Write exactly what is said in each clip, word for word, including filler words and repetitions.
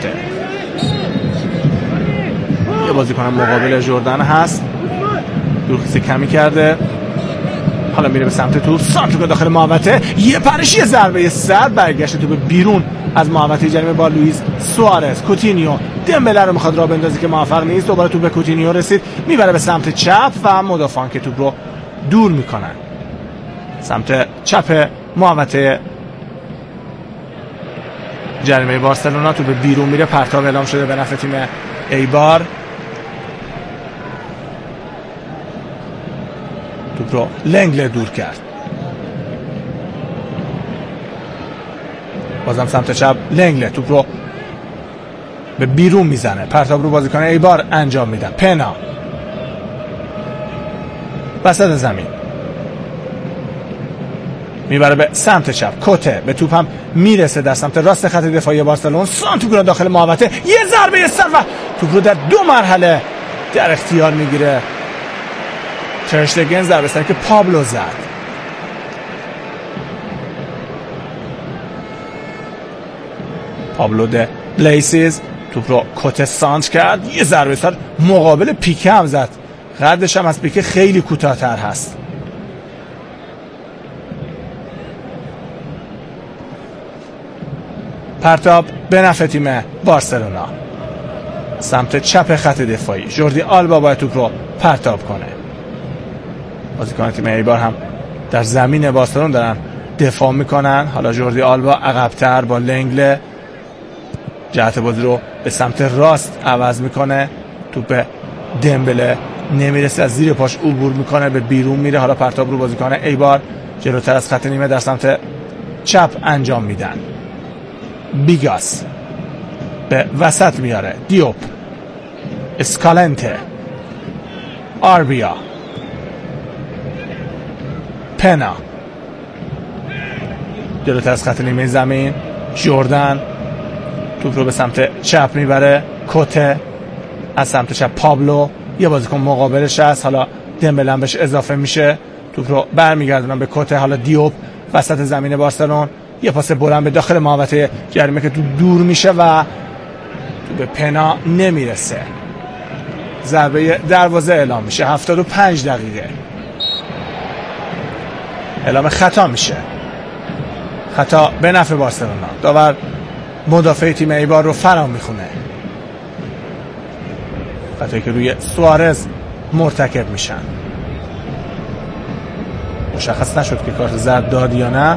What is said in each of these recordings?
رفته. یه بازیکن مقابل جردن هست، دورخیزی کمی کرده، حالا میره به سمت توپ، سانتریک داخل محوطه، یه پرش، یه ضربه سر، برگشت توپ بیرون از محوطه جریمه با لوئیس سوارز. کوتینیو دمبله رو میخواد راه بندازه که موفق نیست، دوباره توپ به کوتینیو رسید، میبره به سمت چپ و مدافعان که توپ رو دور میکنن. سمت چپ محوطه جریمه بارسلونا، توپ بیرون میره، پرتاب اعلام شده به نفع تیم ایبار. توپ رو لنگله دور کرد، بازم سمت چپ لنگله توپ رو به بیرون میزنه، پرتاب رو بازیکن ایبار انجام میدن. پنا وسط زمین میبره به سمت چپ، کوته به توپ هم میرسه در سمت راست خط دفاعی بارسلون، سانتریک رو داخل محوطه، یه ضربه سر و توپ رو در دو مرحله در اختیار میگیره تر اشتگن. ضربه سری که پابلو زد. پابلو ده بلیسیز توپ رو کوته سانت کرد، یه ضربه سر مقابل پیکه هم زد، قدش هم از پیکه خیلی کوتاه‌تر هست. پرتاب به نفع تیم بارسلونا سمت چپ خط دفاعی. ژوردی آلبا باید توپ رو پرتاب کنه. بازیکن تیم ایبار هم در زمین بارسلون دارن دفاع میکنن. حالا ژوردی آلبا عقب‌تر با لنگله جهت بازی رو به سمت راست عوض میکنه، توپ دمبله نمیرسه، از زیر پاش عبور میکنه، به بیرون میره. حالا پرتاب رو بازیکن ایبار جلوتر از خط نیمه در سمت چپ انجام میدن. بیگاس به وسط میاره، دیوپ، اسکالنته، آربیا، پنا جلوتر از خط نیمه زمین. جردن توپ رو به سمت چپ میبره، کوته از سمت چپ، پابلو یه بازیکن مقابلش هست، حالا دمبله بهش اضافه میشه، توپ رو برمیگردونن به کوته. حالا دیوپ وسط زمین بارسلون، یه پاس بلند به داخل محوطه جریمه که تو دور میشه و تو به پنا نمیرسه. ضربه دروازه اعلام میشه. هفتاد و پنج دقیقه اعلام خطا میشه، خطا به نفع بارسلونا. داور مدافع تیم ایبار رو فرا میخونه، خطایی که روی سوارز مرتکب میشن. مشخص نشد که کارت زرد داد یا نه،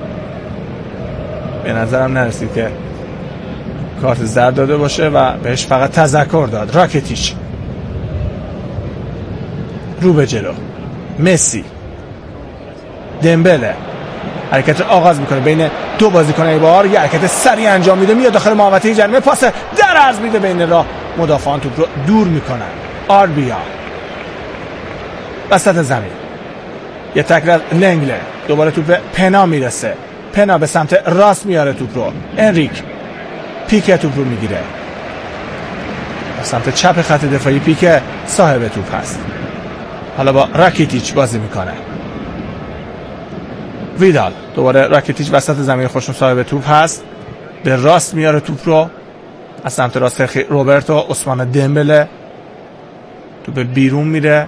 به نظرم نرسید که کارت زرد داده باشه و بهش فقط تذکر داد. راکیتیچ رو به جلو، مسی، دمبله حرکت آغاز میکنه بین دو بازیکن ایبار، یه حرکت سریع انجام میده، میاد داخل محوطه جریمه، پاس در عرض میده بین راه، مدافعان توپ رو دور میکنن. آربیا وسط زمین، یه تکرار لنگله، دوباره توپ پنا میرسه، پنا به سمت راست میاره توپ رو، انریک، پیکه توپ رو میگیره به سمت چپ خط دفاعی، پیکه صاحب توپ هست، حالا با راکیتیچ بازی میکنه. ویدال دوباره، راکیتیچ وسط زمین خودشون صاحب توپ هست، به راست میاره توپ رو از سمت راست روبرتو، عثمان دمبله توپ بیرون میره،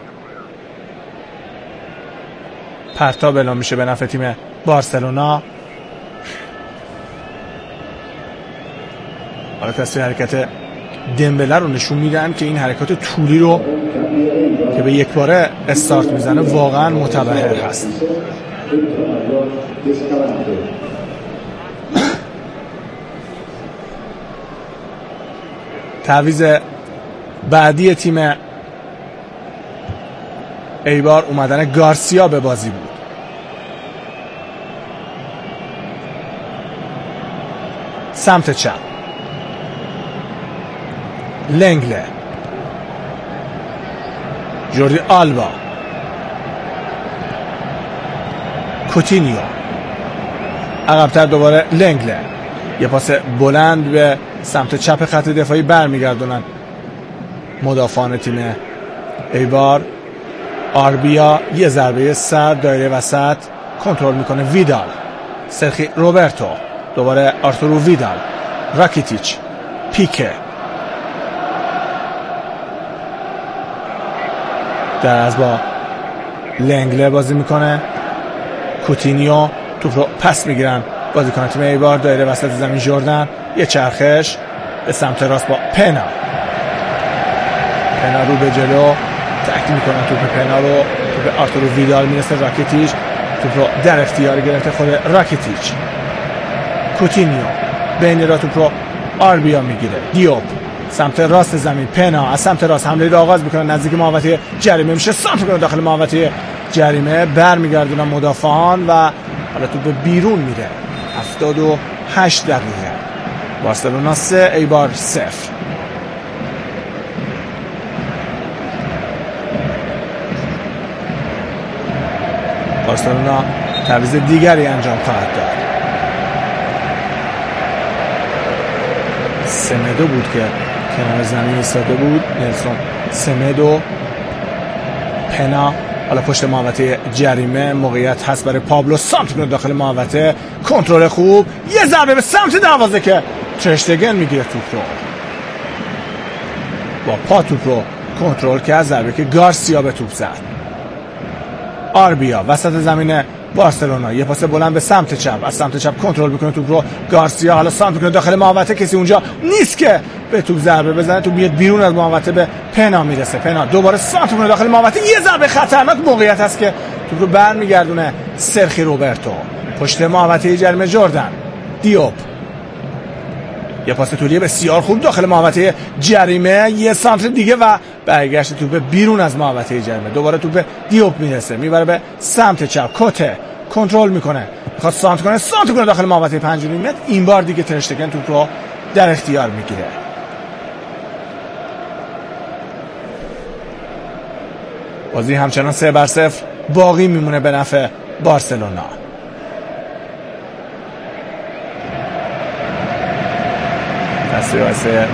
پرتاب اعلام میشه به نفع تیم بارسلونا. حالا تصویر حرکت دمبله رو نشون میدن که این حرکات طولی رو که به یک باره استارت میزنه واقعا متبهر هست. تعویض بعدی تیم ایبار اومدن گارسیا به بازی بود. سمت چپ لنگله، جوردی آلبا، کوتینیو، عقب‌تر دوباره لنگله، یه پاس بلند به سمت چپ خط دفاعی برمیگردونن مدافعان تیم ایبار. آربیا یه ضربه سر دایره وسط کنترل میکنه، ویدال، سرخی روبرتو، دوباره آرتورو ویدال، راکیتیچ، پیکه در از با لنگله بازی میکنه. کوتینیو توپ رو پس میگیرن بازیکن تیم ایبار. دایره وسط زمین جردن، یه چرخش به سمت راست با پنا. پنا رو به جلو تکت میکنن توپ پنا رو. توپ آرتورو ویدال میرسه. راکیتیچ توپ رو در اختیار گرفته خود راکیتیچ. کوتینیو بین را توپ رو آربیا میگیره. دیوپ سمت راست زمین. پنا از سمت راست حمله رو آغاز میکنه، نزدیک محوطه جریمه میشه. سانت میکنه داخل محوطه جریمه، برمیگردونن مدافعان و حالا توپ بیرون میره. هفتاد و هشت دقیقه. بارسلونا سه ایبار صفر. بارسلونا تعویض دیگری انجام خواهد داد. سمدو بود که کنار زمین ایستاده بود. نلسون سمدو. پنا حالا پشت محوطه جریمه، موقعیت هست برای پابلو. سانت کنه داخل محوطه، کنترل خوب، یه ضربه به سمت دروازه که ترشتگن میگیره توپ رو. با پا توپ رو کنترل کرد، ضربه که گارسیا به توپ زد. آربیا وسط زمین بارسلونا، یه پاس بلند به سمت چپ، از سمت چپ کنترل میکنه توپ رو. گارسیا حالا سانت میکنه داخل محوطه، کسی اونجا نیست که به توپ ضربه بزنه. توپ میاد بیرون از محوطه، به پنا میرسه. پنا دوباره سانت میکنه داخل محوطه، یه ضربه خطرناک. موقعیت هست که توپ رو برمیگردونه سرخی روبرتو. پشت محوطه جریمه جردن. دیوپ یه پاس طولی بسیار خوب داخل محوطه جریمه، یه سانتر دیگه و برگشت توپ بیرون از محوطه جریمه. دوباره توپ دیوپ میرسه، میبره به سمت چپ. کوته کنترل میکنه، میخواد سانت کنه، سانت کنه داخل محوطه پنج و نیم متر. این بار دیگه ترشتگن توپ رو در اختیار میگیره. بازی همچنان سه بر صفر باقی میمونه به نفع بارسلونا. تصویرات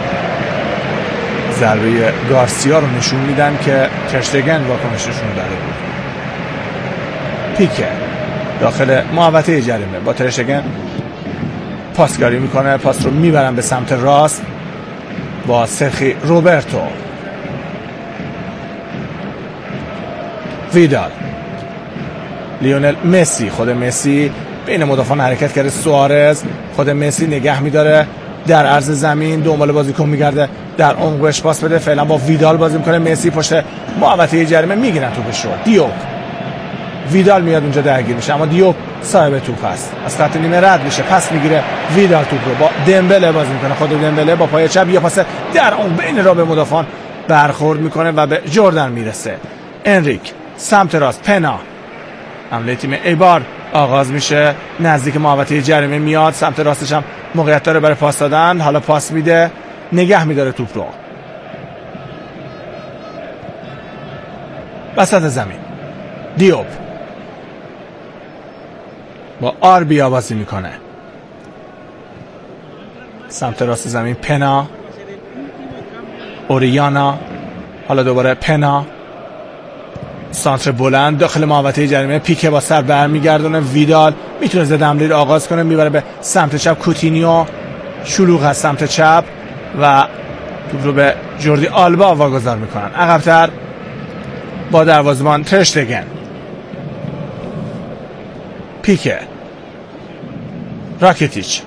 ضربه گارسیا رو نشون میدن که ترشتگن واکنششون داده بود. پیکه داخل محوطه جریمه با ترشتگن پاسکاری میکنه، پاس رو میبرن به سمت راست با سرخی روبرتو. ویدال، لیونل مسی، خود مسی بین مدافعان حرکت کرده. سوارز، خود مسی نگه میداره در عرض زمین، دنبال بازیکن میگرده در عمقش پاس بده. فعلا با ویدال بازی میکنه. مسی پشت محوطه جریمه میگیرن توپش رو. دیوپ، ویدال میاد اونجا درگیر میشه، اما دیوپ صاحب توپ است، از خط نیمه رد میشه، پس میگیره ویدال توپ رو با دمبله بازی میکنه. خود دمبله با پای چپ یه پاس در اون بین را به مدافعان برخورد میکنه و به جردن میرسه. انریک سمت راست. پنا، حمله تیم ایبار آغاز میشه، نزدیک محوطه جریمه میاد، سمت راستش هم موقعیت داره برای پاس دادن. حالا پاس میده، نگه میداره توپ رو وسط زمین. دیوپ با آربیا بازی میکنه سمت راست زمین. پنا، اوریانا، حالا دوباره پنا، سانتر بلند داخل محوطه جریمه. پیکه با سر برمیگردونه. ویدال میتونه ضد حمله رو آغاز کنه، میبره به سمت چپ. کوتینیو شلوغ از سمت چپ و توپ رو به جوردی آلبا واگذار میکنن. عقب‌تر با دروازه‌بان ترشتگن. پیکه، راکیتیچ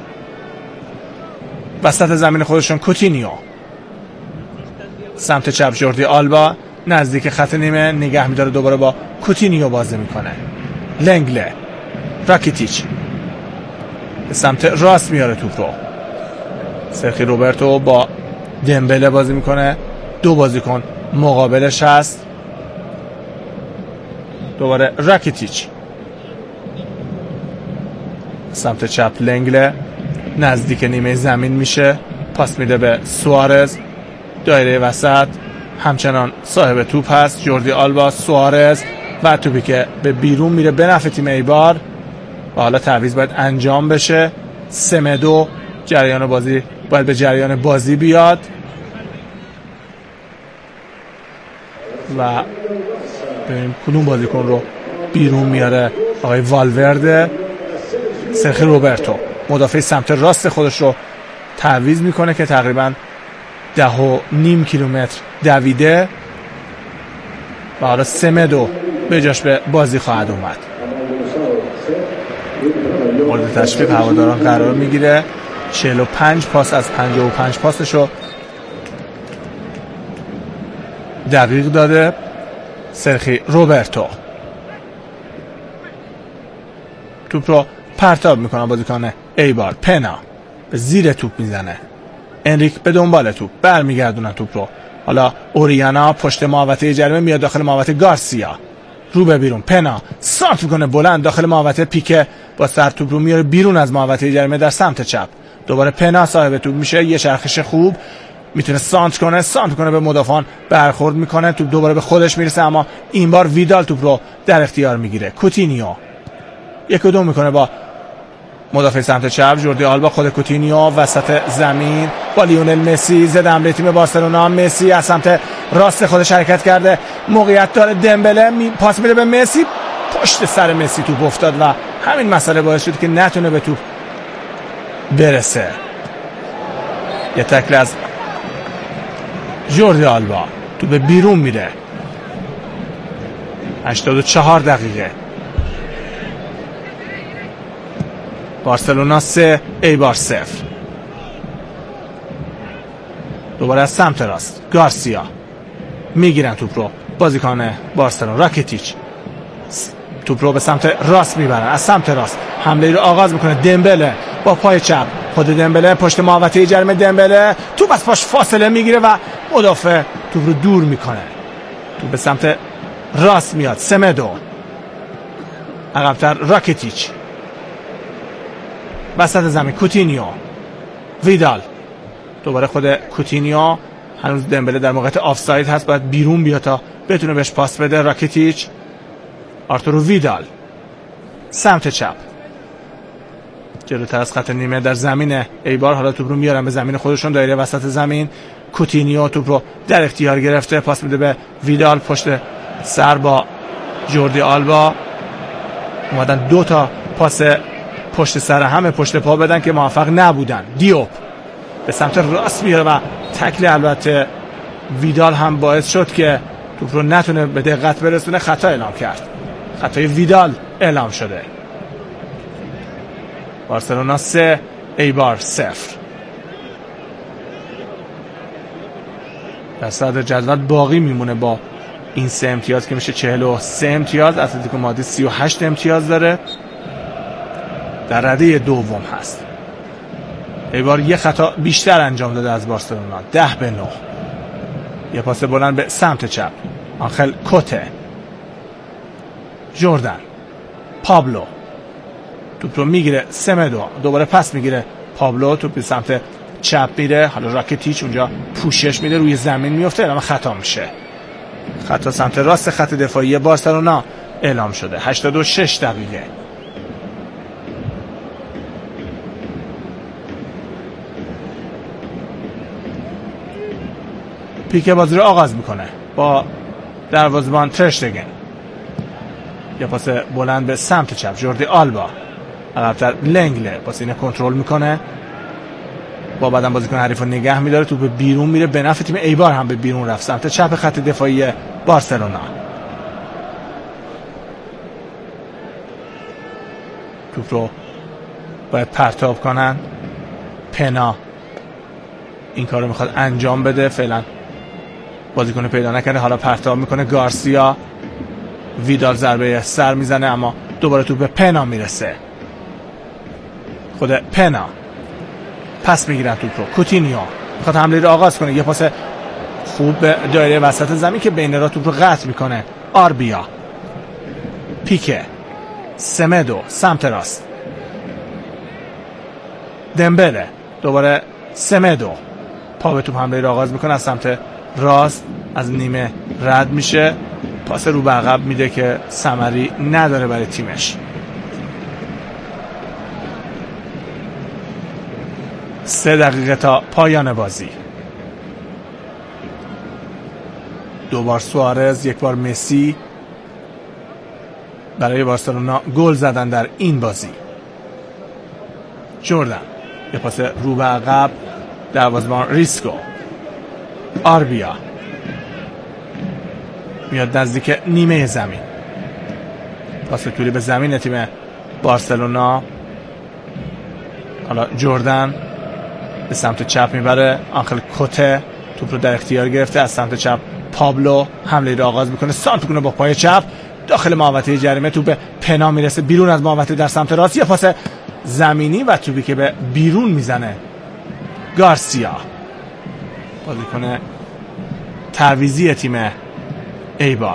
وسط زمین خودشون. کوتینیو سمت چپ. جوردی آلبا نزدیک خط نیمه نگه میداره، دوباره با کوتینیو بازی میکنه. لنگله، راکیتیچ به سمت راست میاره توپ رو. سرخی روبرتو با دمبله بازی میکنه، دو بازیکن مقابلش هست. دوباره راکیتیچ سمت چپ. لنگله نزدیک نیمه زمین میشه، پاس میده به سوارز. دایره وسط همچنان صاحب توپ هست جوردی آلبا. سوارز و توپی که به بیرون میره به نفع تیم ایبار و حالا تعویض باید انجام بشه. سمدو جریان بازی باید به جریان بازی بیاد و ببینیم کدوم بازیکن رو بیرون میاره. آقای والورده. سرخی روبرتو مدافع سمت راست خودش رو تعویض میکنه که تقریبا ده و نیم کیلومتر دویده و حالا سمدو به جاش به بازی خواهد اومد. مورد تشویق هواداران قرار میگیره. چهل و پنج پاس از پنجاه و پنج پاسشو دقیق داده سرخی روبرتو. توپ رو پرتاب میکنه بازیکن ایبار. پنا به زیر توپ میزنه. انریک به دنبال توپ برمیگردونن توپ رو. حالا اوریانا پشت محوطه جریمه میاد داخل محوطه. گارسیا رو به بیرون. پنا سانت میکنه بلند داخل محوطه. پیکه با سر توپ رو میاره بیرون از محوطه جریمه در سمت چپ. دوباره پنا صاحب توپ میشه. یه چرخش خوب میتونه سانت کنه. سانت کنه به مدافعان برخورد میکنه. توپ دوباره به خودش میرسه اما این بار ویدال توپ رو در اختیار میگیره. کوتینیو یک و دو میکنه با مدافع سمت چپ. جوردی آلبا خود کوتینیو وسط زمین با لیونل مسی. ضد حمله تیم بارسلونا. مسی از سمت راست خودش حرکت کرده. موقعیت داره. دمبله می پاس میده به مسی. پشت سر مسی توپ افتاد و همین مسئله باعث شد که نتونه به توپ برسه. یه تکل از جوردی آلبا. توپ به بیرون میره. هشتاد و چهار دقیقه. بارسلونا سه ایبار صفر. دوباره از سمت راست گارسیا میگیرن توپ رو بازیکن بارسلونا. راکیتیچ توپ رو به سمت راست میبرن. از سمت راست حمله رو آغاز میکنه. دمبله با پای چپ. خود دمبله پشت محوطه جریمه. دمبله توپ از پاش فاصله میگیره و مدافع توپ رو دور میکنه. توپ به سمت راست میاد. سمدو عقب‌تر. راکیتیچ وسط زمین. کوتینیو ویدال دوباره خود کوتینیو. هنوز دمبله در موقعیت آفساید هست باید بیرون بیاد تا بتونه بهش پاس بده. راکیتیچ. آرتورو ویدال سمت چپ جلوتر از خط نیمه در زمین ایبار. حالا توپ رو میارن به زمین خودشون. دایره وسط زمین. کوتینیو توپ رو در اختیار گرفته. پاس میده به ویدال پشت سر با جوردی آلبا. اومدن دو تا پاس پشت سر همه پشت پا بدن که موفق نبودن. دیوپ به سمت راست میاره و تکل البته ویدال هم باعث شد که توپ رو نتونه به دقت برسونه. خطا اعلام کرد. خطای ویدال اعلام شده. بارسلونا سه ایبار صفر. در صدر جدول باقی میمونه با این سه امتیاز که میشه چهل و سه امتیاز. اتلتیکو مادرید سی و هشت امتیاز داره. در رده دوم هست. ایبار یه خطا بیشتر انجام داده از بارسلونا. ده به نه. یه پاس بلند به سمت چپ. آنخل کوته. جوردن پابلو توپ رو میگیره. سمدو دوباره پس میگیره. پابلو توپ به سمت چپ میره. حالا راکیتیچ اونجا پوشش میده روی زمین میفته اما خطا میشه. خطا سمت راست خط دفاعی بارسلونا اعلام شده. هشتاد و شش دقیقه. پیکه بازی رو آغاز میکنه با دروازه‌بان تر اشتگن. یه پاس بلند به سمت چپ. جوردی آلبا عقب‌تر. لنگله پاس اینو کنترل میکنه. با بدن بازیکن حریف رو نگه میداره. توپ به بیرون میره. به نفع تیم ایبار هم به بیرون رفت سمت چپ خط دفاعی بارسلونا. توپ رو باید پرتاب کنن. پنا این کار رو میخواد انجام بده. فعلا بازیکن پیدا نکنه. حالا پرتاب میکنه. گارسیا. ویدال ضربه سر میزنه اما دوباره توپ به پنا میرسه. خود پنا پس میگیرن توپ رو. کوتینیو میخواد حمله رو آغاز کنه. یه پاس خوب به دایره وسط زمین که بین را توپ رو قطع میکنه. آربیا. پیکه. سمدو سمت راست. دمبله دوباره. سمدو پا به توپ حمله رو آغاز میکنه از سمت راست. از نیمه رد میشه. پاس رو به عقب میده که ثمری نداره برای تیمش. سه دقیقه تا پایان بازی. دو بار سوارز یک بار مسی برای بارسلونا گل زدن در این بازی. جوردن یه پاس رو به عقب، دروازه‌بان ریسکو. آربیا میاد نزدیک نیمه زمین، پاس طولی به زمین تیم بارسلونا. حالا جردن به سمت چپ میبره، آنخل کوته توپ رو در اختیار گرفته، از سمت چپ پابلو حمله رو آغاز میکنه، سانت میکنه با پای چپ داخل محوطه جریمه، توپ به پنا میرسه بیرون از محوطه در سمت راست، یه پاس زمینی و توپی که به بیرون میزنه گارسیا، بازیکن تعویضی تیم ایبار.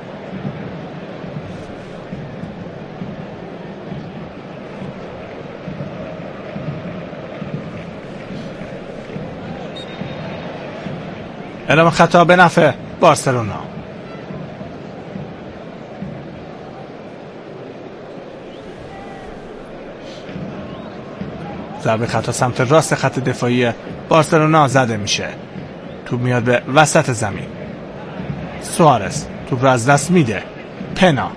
اعلام خطا به نفع بارسلونا. ضربه خطا سمت راست خط دفاعی بارسلونا زده میشه، توپ میاد به وسط زمین، سوارز توپ رو از دست میده، پنا،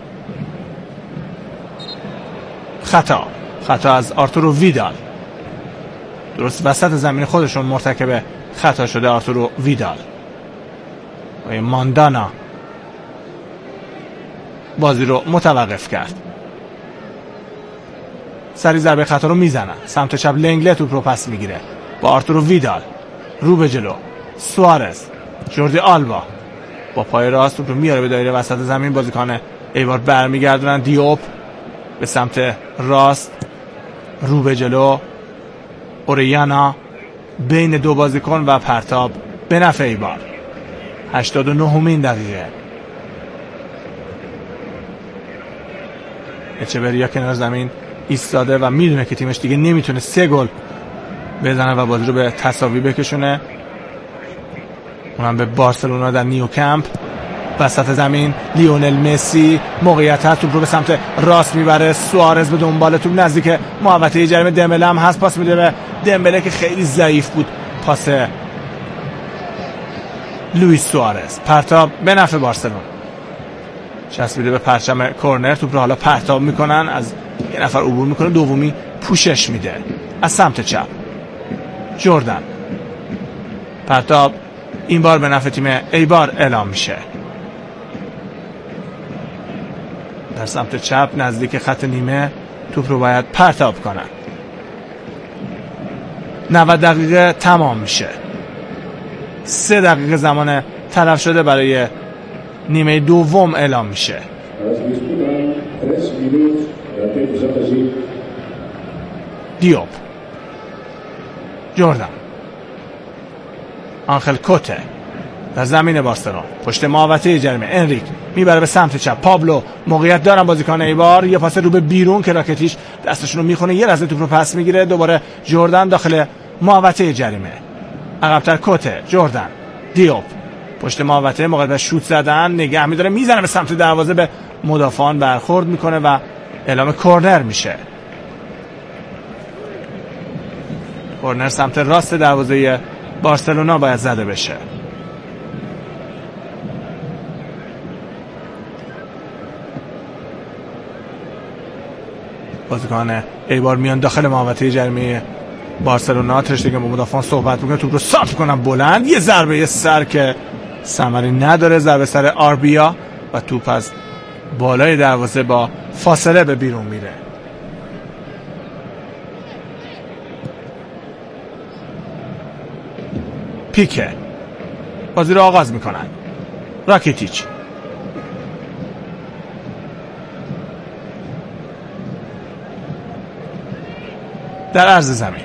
خطا خطا از آرتورو ویدال، درست وسط زمین خودشون مرتکب خطا شده آرتورو ویدال. و ماندانا بازی رو متوقف کرد، سری ضربه خطا رو میزنن، سمت چپ لنگله توپ رو پس میگیره با آرتورو ویدال، رو به جلو سوارز، جوردی آلبا با پای راست توپ رو میاره به دایره وسط زمین، بازیکن ایوار برمیگردونن، دیوپ به سمت راست، رو به جلو اوریانا بین دو بازیکن و پرتاب به نفع ایبار. هشتاد و نهمین دقیقه، اچبریا کنار زمین ایستاده و میدونه که تیمش دیگه نمیتونه سه گل بزنه و بازی رو به تساوی بکشونه، اونم به بارسلونا در نیوکمپ. وسط زمین لیونل مسی موقعیت هست، توپ رو به سمت راست میبره، سوارز به دنبال توپ نزدیک محوطه جریمه، دمبله هم هست، پاس میده به دمبله که خیلی ضعیف بود، پاس لوئیس سوارز، پرتاب به نفع بارسلونا. چسبیده به پرچم کورنر، توپ رو حالا پرتاب میکنن، از یه نفر عبور میکنه، دومی پوشش میده از سمت چپ، جردن، پرتاب این بار به نفع تیم ایبار اعلام میشه. در سمت چپ نزدیک خط نیمه توپ رو باید پرتاب کنن. نود دقیقه تمام میشه، سه دقیقه زمان تلف شده برای نیمه دوم اعلام میشه. دیوپ، جردن، آنخل کوته در زمین بارسلونا، پشت محوطه جریمه انریک میبره به سمت چپ، پابلو موقعیت دارن بازیکن ایبار، یه پاس رو به بیرون که راکتیش دستشون رو میخونه، یه لحظه توپ رو پس میگیره، دوباره جردن داخل محوطه جریمه، عقب‌تر کوته، جردن، دیوپ پشت محوطه موقع به شوت زدن نگه میداره، میزنه به سمت دروازه، به مدافعان برخورد میکنه و اعلام کورنر میشه. کورنر سمت راست دروازه بارسلونا باید زده بشه. بازیکن ایبار میان داخل محوطه جریمه بارسلونا، ترشتگن با مدافعان صحبت میکنه، توپ رو سانت میکنن بلند، یه ضربه یه سر که ثمری نداره، ضربه سر آربیا و توپ از بالای دروازه با فاصله به بیرون میره. پیکه بازی رو آغاز میکنن، راکیتیچ، در عرض زمین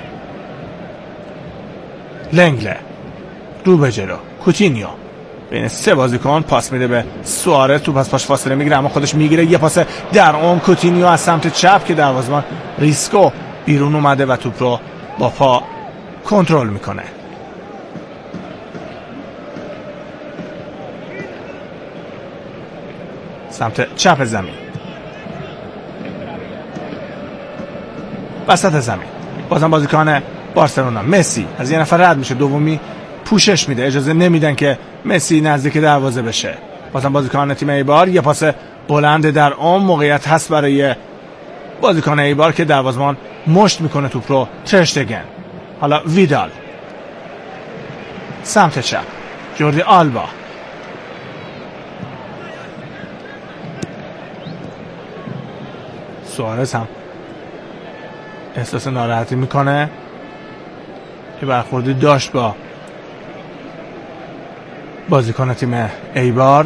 لنگله، رو به جلو کوتینیو بین سه بازیکن پاس میده به سوارز، توپ از پاش فاصله میگیره اما خودش میگیره، یه پاس در عمق، کوتینیو از سمت چپ که دروازه‌بان ریسکو بیرون اومده و توپ رو با پا کنترل میکنه. سمت چپ زمین، وسط زمین بازم بازیکن بارسلونا مسی از یه نفر رد میشه، دومی پوشش میده، اجازه نمیدن که مسی نزدیک دروازه بشه. بازم بازیکن تیم ایبار، یه پاس بلند در عمق، موقعیت هست برای بازیکن ایبار که دروازه‌بان مشت میکنه توپ رو. تر اشتگن، حالا ویدال سمت چپ، جوردی آلبا، سوارز هم احساس ناراحتی میکنه. یه برخوردی داشت با بازیکن تیم ایبار.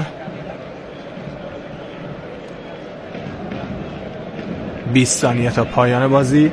بیست ثانیه تا پایان بازی.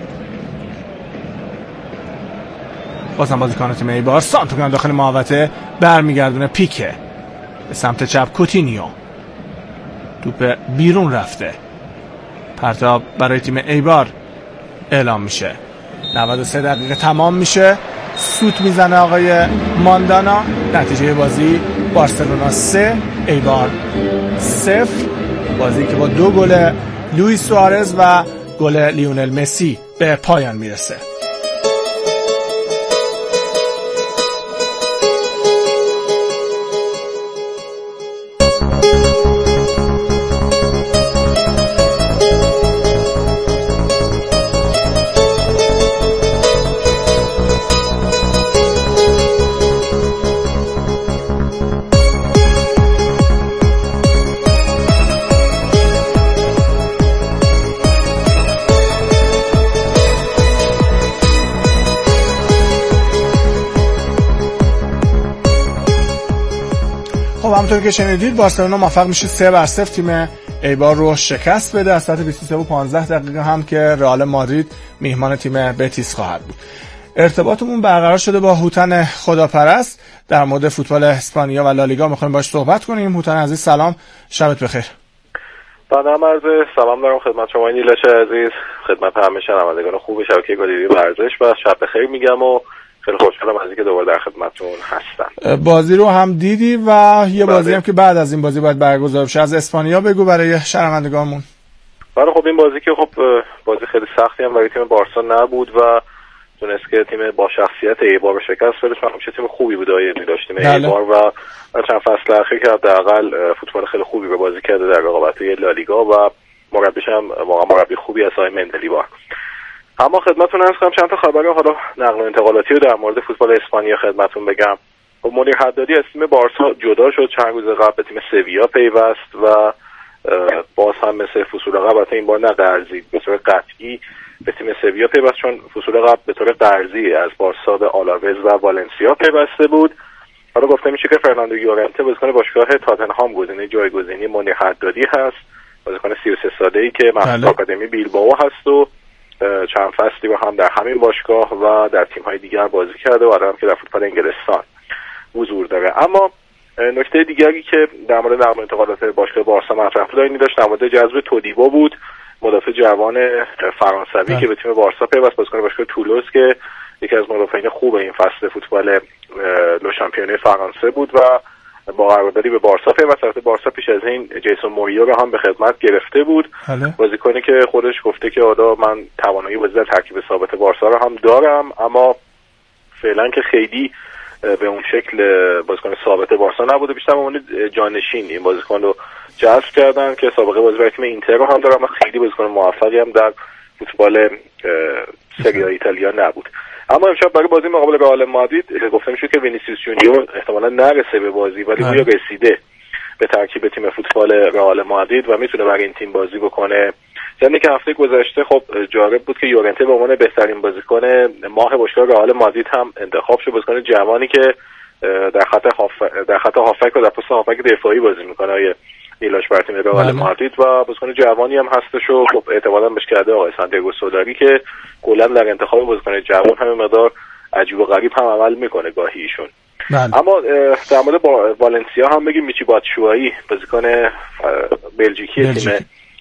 بازم بازیکن تیم ایبار سانتوگان داخل محوطه برمیگردونه پیکه به سمت چپ. کوتینیو، توپ بیرون رفته. پرتاب برای تیم ایبار اعلام میشه. نود و سه دقیقه تمام میشه. سوت میزنه آقای ماندانا. نتیجه بازی بارسلونا سه ایبار صفر. بازی که با دو گل لوئیس سوارز و گل لیونل مسی به پایان میرسه. خب همونطور که شنیدید بارسلونا موفق میشه سه بر صفر تیم ایبار رو شکست بده. از ساعت بیست و سه و پانزده دقیقه هم که رئال مادرید میهمان تیم بتیس خواهد بود. ارتباطمون برقرار شده با هوتن خداپرست در مورد فوتبال اسپانیا و لالیگا. میخوایم باهاش صحبت کنیم. هوتن عزیز سلام، شبت بخیر. بنام عرض سلام دارم خدمت شما نیلش عزیز، خدمت همه شنوندگان خوب شبکه گالری ورزش و شب بخیر میگم و خیلی خوشحالم از اینکه دوباره در خدمتتون هستم. بازی رو هم دیدی و یه بازی بله. هم که بعد از این بازی باید برگزار بشه. از اسپانیا بگو برای شنوندگانمون. بله خب این بازی که خب بازی خیلی سختی هم برای تیم بارسا نبود و تونست که تیم با شخصیت ایبار رو شکست بده. چون همیشه تیم خوبی بود آیدی داشتیم ایبار و چند فصل اخیر که حداقل فوتبال خیلی خوبی به بازی کرده در رقابت‌های لالیگا و مربیش هم واقعا مربی خوبی است آقای مندلیبار. اما خدمتتون عرض کنم چند تا خبر حالا نقل و انتقالاتی رو در مورد فوتبال اسپانیا خدمتتون بگم. خب منیر حدادی از تیم بارسا جدا شد، چند روز قبل به تیم سویا پیوست و باز هم مثل فصول قبل البته این بار نه قرضی به طور قطعی به تیم سویا پیوست، چون فصول قبل به طور قرضی از بارسا به آلاوز و والنسیا پیوسته بود. حالا گفته میشه که فرناندو یورنته بازیکن باشگاه تاتنهام گزینه جایگزینی منیر حدادی هست، بازیکن سی و سه ساله‌ای که محصول آکادمی بیلبائو هست و چند فصلی با هم در همین باشگاه و در تیم‌های دیگر بازی کرده و الان که در فوتبال انگلستان حضور داره. اما نکته دیگری که در مورد نقل و انتقالات باشگاه بارسا مطرح بود این داشت نماد جذب تودیبو بود، مدافع جوان فرانسوی که به تیم بارسا پیوست، بازیکن باشگاه تولوز که یکی از مدافعین خوب این فصل فوتبال لو شامپیونه فرانسه بود و با قراردادی به بارسا پیوست. البته بارسا پیش از این جیسون موریو رو هم به خدمت گرفته بود، بازیکنی که خودش گفته که حالا من توانایی بازی در ترکیب ثابت بارسا رو هم دارم، اما فعلا که خیلی به اون شکل بازیکن ثابت بارسا نبوده، بیشتر به عنوان جانشین این بازیکن رو جذب کردن که سابقه بازی برای تیم اینتر رو هم داره اما خیلی بازیکن موفقی هم در فوتبال سری آ ایتالیا نبود. اما امشب برای بازی مقابل رئال مادرید گفته میشه که وینیسیوس جونیور احتمالاً نرسه به بازی ولی گویا رسیده به ترکیب تیم فوتبال رئال مادرید و میتونه برای این تیم بازی بکنه. یعنی که هفته گذشته خب جالب بود که یورنته به عنوان بهترین بازیکن ماه باشگاه رئال مادرید هم انتخاب شد، بازیکن جوانی که در خط هاف در خط هافک و در پست هافک دفاعی بازی میکنه آیه نیلاش بر تیم رئال مادرید و بازیکن جوانی هم هستش و خب اعتمادا بهش کرده آقای سانتیاگو سولاری که کلا در انتخاب بازیکن جوان هم مقدار عجیب و غریب هم عمل میکنه گاهی ایشون. اما در مورد والنسیا هم بگیم میچی باتشوایی بازیکن بلژیکی تیم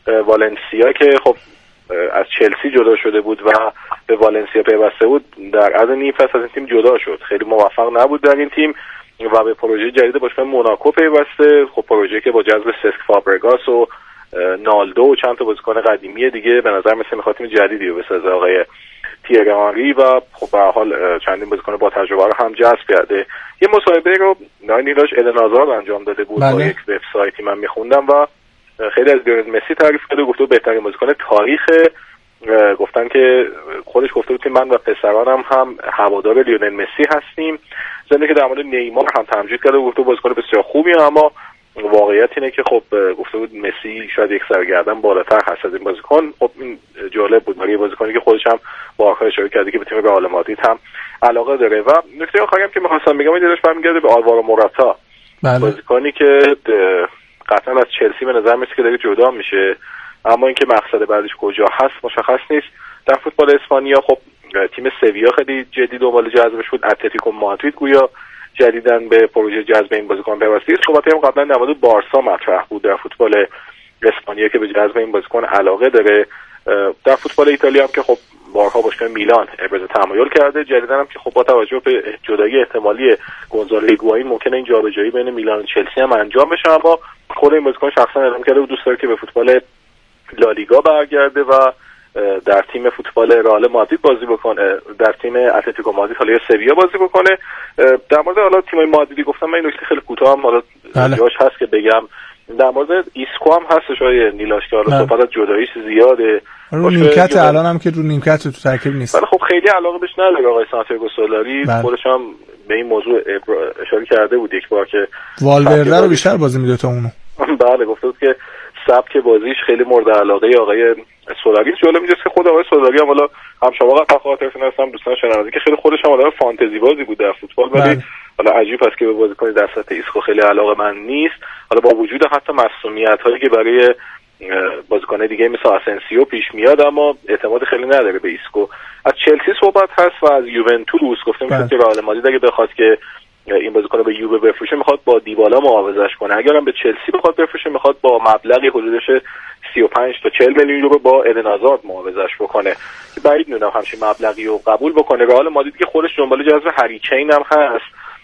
والنسیا که خب از چلسی جدا شده بود و به والنسیا پیوسته بود، در از نیم فصل از این تیم جدا شد، خیلی موفق نبود در این تیم و به پروژه جدید باشگاه موناکو پیوسته. خب پروژه که با جذب سسک فابرگاس و نالدو و چند تا بازیکن قدیمی دیگه به نظر مثل میخواد تیم جدیدی رو بسازه آقای تیری آنری و خب به حال چندین بازیکن با تجربه رو هم جذب کرده. یه مصاحبه رو نایلیلاش ادنازار انجام داده بود با یک وبسایتی من میخوندم و خیلی از لیونل مسی تعریف کرده، گفته بهترین بازیکن تاریخ گفتن که خودش گفته بود که من و پسرانم هم هوادار لیونل مسی هستیم. ضمن که در مورد نیمار هم تمجید کرده و گفته بازیکن بسیار خوبی، اما واقعیت اینه که خب گفته بود مسی شاید یک سرگردن بالاتر هست از این بازیکن. خب این جالب بود برای بازیکنی که خودش هم بارها اشاره کرده که به تیم رئال مادرید هم علاقه داره. و نکته آخری هم که می‌خواستم بگم این دلش برمیگرده به آلوارو موراتا، بازیکنی که قطعا از چلسی به نظر میاد که داره جدا میشه، اما اینکه مقصد بعدش کجا هست مشخص نیست. در فوتبال اسپانیا خب تیم سویا خیلی جدی دنبال جذبش بود، اتلتیکو مادرید گویا جدیداً به پروژه جذب این بازیکن پیوسته است. صحبت هم قبلا در مورد بارسا مطرح بود در فوتبال اسپانیا که به جذب این بازیکن علاقه داره. در فوتبال ایتالیا هم که خب بارها باشگاه میلان ابراز تمایل کرده، جدیداً هم که خب با توجه به جدایی احتمالی گونزالو هیگواین ممکنه این جابجایی بین میلان و چلسی هم انجام بشه، اما خود این بازیکن شخصا اعلام کرده بود دوست داره که به فوتبال لالیگا برگرده و در تیم فوتبال رئال مادرید بازی بکنه، در تیم اتلتیکو مادرید حالا یا سویا بازی بکنه. در مورد حالا تیمای مادریدی گفتم من این نکته خیلی کوتاه هم حالا جاش هست که بگم. در مورد ایسکو هم هستش آیه نیلاش که حالا صحبت از جداییش زیاده رو نیمکت الان هم که رو نیمکت تو ترکیب نیست، ولی خب خیلی علاقه بهش نداره آقای سانتیاگو سولاری. خودش هم به این موضوع اشاره کرده بود یک بار که والورده رو بیشتر بازی میده تا اونو. بله گفته بود که سبک بازیش خیلی مورد علاقه آقای سولاری. جالب اینجاست که خود آقای سولاری هم حالا هم شما قطعا خاطرتون هستم دوستان شنونده که خیلی خودش هم آدم فانتزی بازی بود در فوتبال، ولی حالا عجیب است که به بازیکن در سطح ایسکو خیلی علاقه من نیست. حالا با وجود حتی مسئولیت هایی که برای بازیکن‌های دیگه مثل آسنسیو پیش میاد، اما اعتماد خیلی نداره به ایسکو. از چلسی صحبت هست و از یوونتوس گفته میشه که رئال مادرید اگه بخواد که این بازیکن رو به یووه بفروشه میخواد با دیبالا معاوضه‌اش کنه، اگرم به چلسی بخواد بفروشه میخواد با مبلغی حدودش سی و پنج تا چهل میلیون یورو با ایدن هازارد معاوضه‌اش بکنه. بعید میدونم همچین مبلغی رو قبول بکنه. رئال مادرید که خودش دنبال جذب هری کین هم هست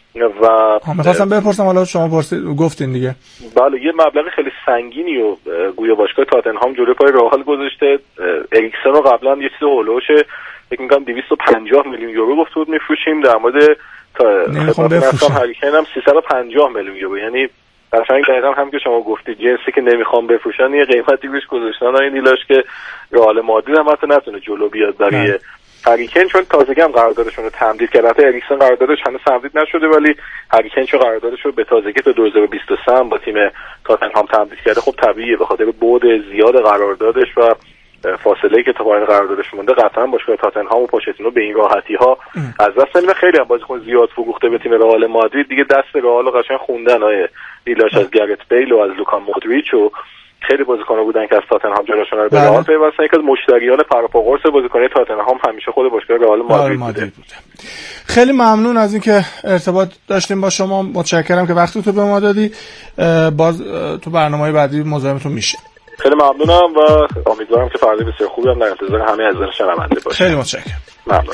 و می‌خواستم بپرسم حالا شما پرسید گفتین دیگه. بله یه مبلغ خیلی سنگینی و گویا باشگاه تاتنهام جلوی پای رئال گذاشته. اریکسن رو قبلا یه چیز هولوش فکر می‌کنم دویست و پنجاه میلیون یورو گفت بود می‌فروشیم، در مورد خدمت نرسم هری کین هم سیصد و پنجاه میلیون یورو. یعنی قشنگ دقیقاً هم که شما گفتید جنسی که نمیخوام بفروشن یه قیمتی روش گذاشتن های نیلاش که رئال مادرید هم حتی نتونه جلو بیاد برای هری کین، چون تازگی هم قراردادشون رو تمدید کرده. حتی اریکسن قراردادش هنوز تمدید نشده ولی هری کین چون قراردادش رو به تازگی تا دو هزار و بیست و سه با تیم تاتنهام تمدید کرده. خب طبیعیه به خاطر بعد زیاد قراردادش و فاصله‌ای که تا پایان قراردادش مونده قطعا باشگاه تاتنهام و پوچتینو به این راحتی‌ها از دست نمیده. خیلی هم بازیکن زیاد فروخته به تیم رئال مادرید دیگه، دست رئال قشنگ خوندن های نیلاش از گرت بیل و از لوکا مودریچ و خیلی بازیکن‌ها بودن که از تاتنهام جلوشون رو به رئال پیوستن. یکی از مشتریان پرپاقرص بازیکن‌های تاتنهام همیشه خود باشگاه رئال مادرید بوده. خیلی ممنون از اینکه ارتباط داشتیم با شما، متشکرم که وقتتون به ما دادی. باز تو برنامه‌های بعدی مزاحمتون میشه. خیلی ممنونم و امیدوارم که فردا بسیار خوبی هم در انتظار همه عزیزان شنونده باشید. خیلی متشکرم. ممنونم.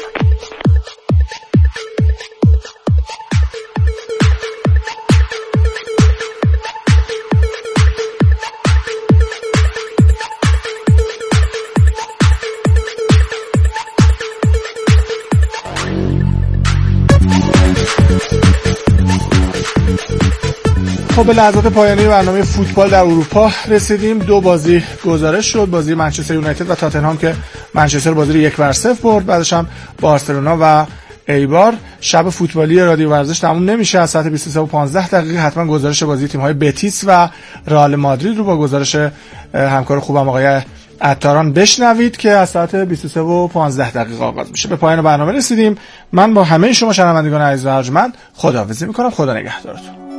خب به لحظات پایانی برنامه فوتبال در اروپا رسیدیم. دو بازی گزارش شد، بازی منچستر یونایتد و تاتنهام که منچستر بازی رو یک بر صفر برد، بعدش هم بارسلونا و ایبار. شب فوتبالی رادیو ورزش تموم نمیشه، از ساعت بیست و سه و پانزده دقیقه حتما گزارش بازی تیم‌های بتیس و رئال مادرید رو با گزارش همکار خوبم آقای عطاران بشنوید که از ساعت بیست و سه و پانزده دقیقه آغاز میشه. به پایان برنامه رسیدیم. من با همه شما شنوندگان عزیز و ارجمند خداحافظی میکنم. خدا نگهدارتون.